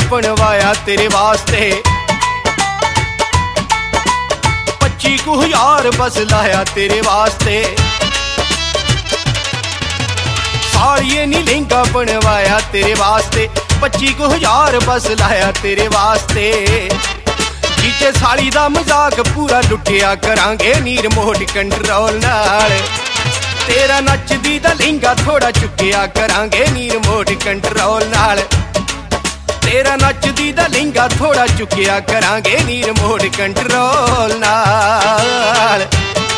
बनवाया तेरे वास्ते 25,000 बस लाया तेरे वास्ते साड़िए नी लहंगा बनवाया तेरे वास्ते 25,000 बस लाया तेरे वास्ते जीजे साली दा मजाक पूरा लुटिया करांगे नी रिमोट कंट्रोल नाल तेरा नचदी दा लहंगा थोड़ा चुकिया करांगे नी रिमोट कंट्रोल नाल तेरा नचदी दा लहंगा थोड़ा चुकिया करांगे नी रिमोट कंट्रोल नाल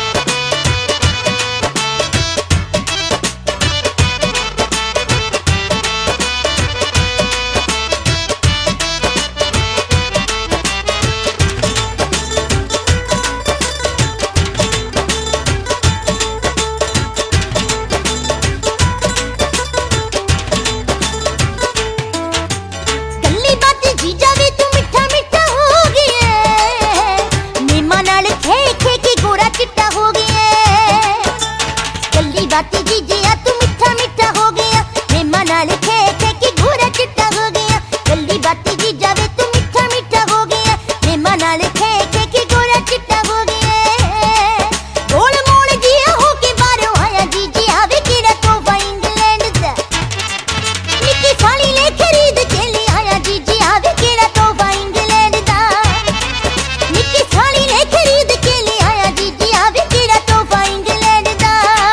बाती जीजिया तू मीठा मीठा हो गया मेमा नाल खे खे की गोरा चिट्टा हो गया गल्ली बाती जीजा वे तू मीठा मीठा हो गया मेमा नाल खे खे की गोरा चिट्टा हो गया गोल मोल जिया हो के बाहरों आया जीजिया वे केड़ा तोहफा इंग्लैंड दा निक्की साली ले खरीद के ले आया जीजिया वे केड़ा तोहफा इंग्लैंड दा निक्की साली ले खरीद के ले आया जीजिया वे केड़ा तोहफा इंग्लैंड दा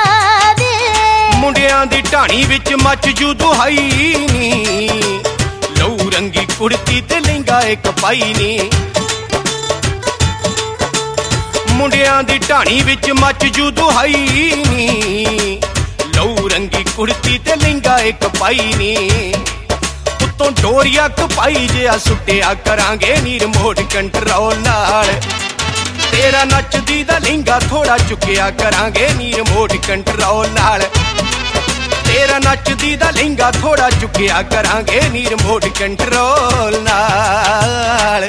दी ढाणी विच मच जू दुहाई नी लहू रंगी कुड़ती ते लहंगा एक पाई नी मुंडियां दी ढाणी विच मच जू दुहाई नी लहू रंगी कुड़ती ते लहंगा एक पाई नी उत्तों डोरिया कपाई जिहा सुटिया करांगे नी रिमोट कंट्रोल नाल तेरा नचदी दा लहंगा थोड़ा चुकिया करांगे नी रिमोट कंट्रोल नाल तेरा नचदी दा लहंगा थोड़ा चुकिया करांगे नी रिमोट कंट्रोल नाल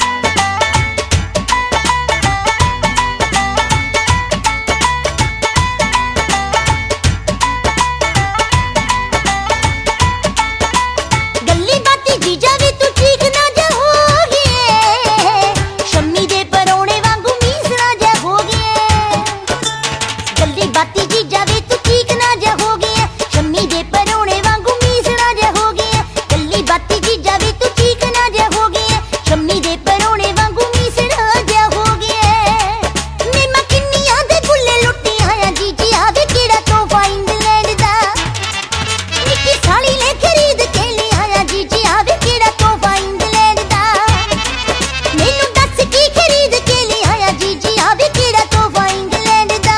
गल्ली बाती जीजा वी तू ठीक ना जा हो गए शम्मी दे परौणे वांगू मीसना जा हो गए गल्ली बाती जीजा वी तू ठीक ना जा हो गए शम्मी दे परौणे वांगू मीसना जा हो गया गल्ली बाती जीजा वे तू ठीक ना जा हो गया शम्मी दे परौणे वांगू मीसना जा हो गया मेमा किन्नियां दे बुल्ले लुट्टी आया जीजी आवे केड़ा तोहफा इंग्लैंड दा निक्की साली ले खरीद के ले आया जीजी आवे केड़ा तोहफा इंग्लैंड दा मैनू दस की खरीद के ले आया जीजी आवे केड़ा तोहफा इंग्लैंड दा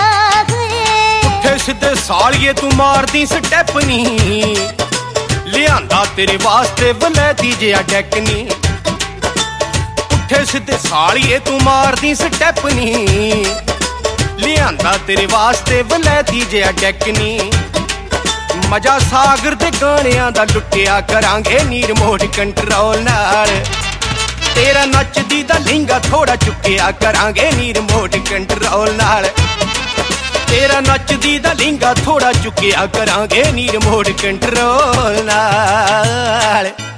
सिद्धे सालिए तू मारदी स्टैप नी लियांदा तेरे वास्ते वलैती जिहा डैक नी पुट्ठे सिद्धे सालिए तू मारदी स्टैप नी लियांदा तेरे वास्ते वलैती जिहा डैक नी मजा सागर दे गाणियां दा लुटिया करांगे नी रिमोट कंट्रोल नाल तेरा नचदी दा लहंगा थोड़ा चुकिया करांगे नी रिमोट कंट्रोल नाल तेरा नचदी दा लहंगा थोड़ा चुकिया करांगे नी रिमोट कंट्रोल नाल।